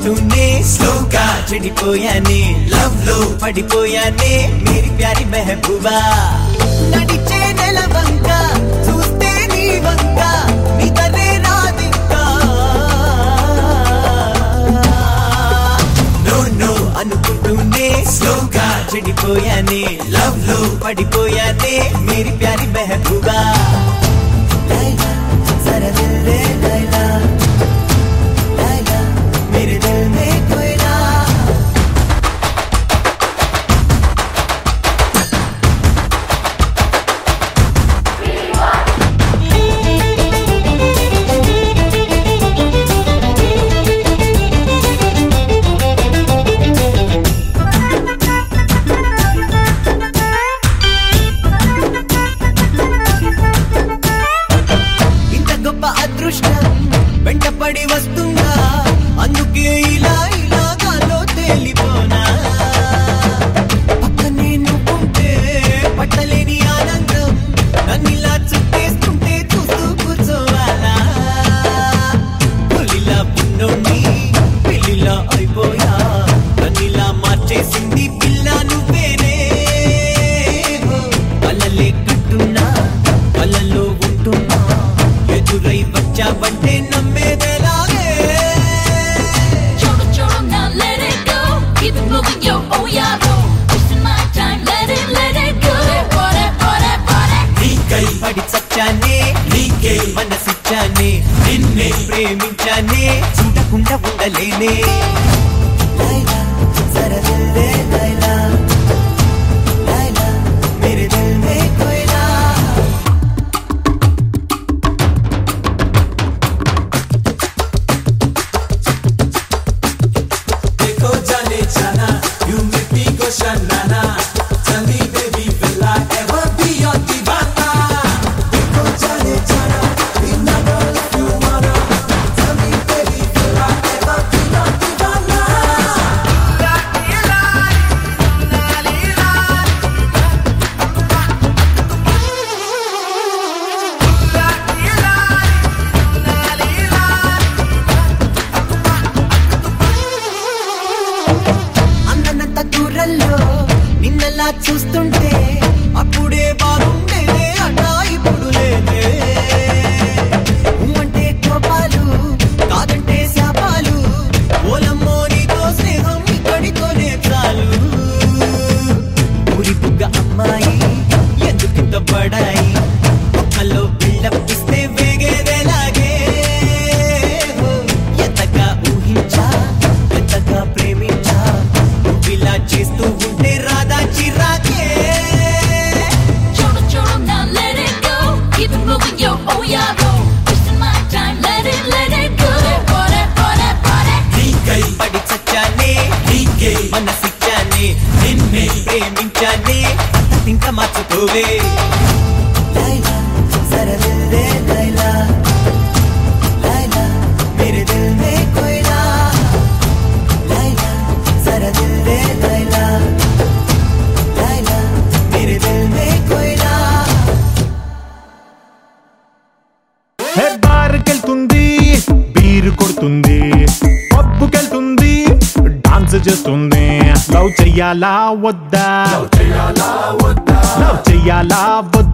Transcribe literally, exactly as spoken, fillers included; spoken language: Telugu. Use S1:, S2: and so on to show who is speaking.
S1: అనుకుంటూనే స్లోగా చెడిపోయానే లవ్ లో పడిపోయానే మేరీ ప్యారి మెహబూబా నడిచే నెల వంక చూస్తే నీ వంక నిదరే రాదింకా నో నో అనుకుంటూనే స్లోగా చెడిపోయానే లవ్ లో పడిపోయానే మేరీ ప్యారి మెహబూబా లైలా జరా దిల్ దే లైలా లైలా मेरे दिल में कोयला ఇంత గొప్ప అదృష్టం వెంటపడి వస్తుందా అందుకే ఇలా ఇలా గాల్లో తేలిపోనా పక్కనే నువ్వుంటే పట్టలేని ఆనందం నన్నిలా చుట్టేస్తుంటే చూస్తూ కూర్చోవాలా పులిలా పున్నోని పిల్లిలా అయిపోయా నన్నిలా మార్చేసింది పిల్ల నువ్వేనే అలలే కట్టున్నా అలలో ఉంటున్నా ఎదురై వచ్చావంటే నమ్మేదేలాగే పడి చచ్చానే నీకే మనసిచ్చానే నిన్నే ప్రేమించానే చూడకుండా ఉండలేనే లైలా జరా దిల్ దే లైలా లైలా మేరే దిల్ మే కోయలా देखो जाने जाना you make me go shanana tell me baby will I ever be your divana देखो जाने जाना in my girl if you wanna tell me baby will I ever be your divana la la la అందనంత దూరంలో నిన్నలా చూస్తుంటే అప్పుడే బాగుండేదే అన్నా ఇప్పుడు లేదే ఉమ్మంటే కోపాలు కాదంటే శాపాలు ఓలమ్మో నీతో స్నేహం ఇక్కడితోనే చాలు ఊరి బుగ్గ అమ్మాయి ఎందుకింత పడాయి ఒక్కలో బిల్డప్ ఇస్తే వేగేదేలాగే ఎంతగా ఊహించా ఎంతగా ప్రేమించా నువ్విలా చేస్తూ ఉంటే రాదా చిరాకే నీకై పడి చచ్చానే నీకే మనసిచ్చానే నిన్నే ప్రేమించానే అంత ఇంకా మార్చుకోవే లైలా జరా దిల్ దే లైలా లైలా మేరే దిల్ మే కోయలా లైలా జరా దిల్ దే లైలా లైలా మేరే దిల్ మే కోయలా
S2: హే బార్కెళ్తుంది బీరు కొడుతుంది పబ్బుకెళ్తుంది డాన్స్ చేస్తుంది లవ్ చెయ్యాలా వద్దా లవ్ చెయ్యాలా వద్దా